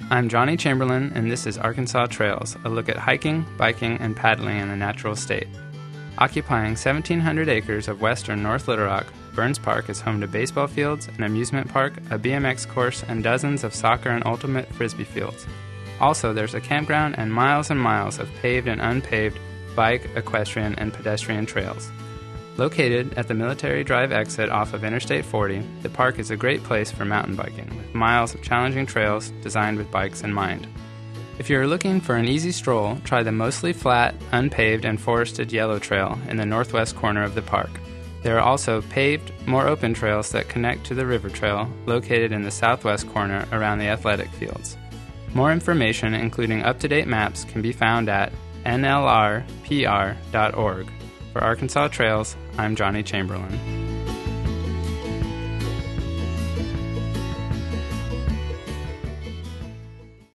I'm Johnny Chamberlain, and this is Arkansas Trails, a look at hiking, biking, and paddling in the natural state. Occupying 1,700 acres of western North Little Rock, Burns Park is home to baseball fields, an amusement park, a BMX course, and dozens of soccer and ultimate frisbee fields. Also, there's a campground and miles of paved and unpaved bike, equestrian, and pedestrian trails. Located at the Military Drive exit off of Interstate 40, the park is a great place for mountain biking, with miles of challenging trails designed with bikes in mind. If you're looking for an easy stroll, try the mostly flat, unpaved, and forested Yellow Trail in the northwest corner of the park. There are also paved, more open trails that connect to the River Trail, located in the southwest corner around the athletic fields. More information, including up-to-date maps, can be found at nlrpr.org. For Arkansas Trails, I'm Johnny Chamberlain.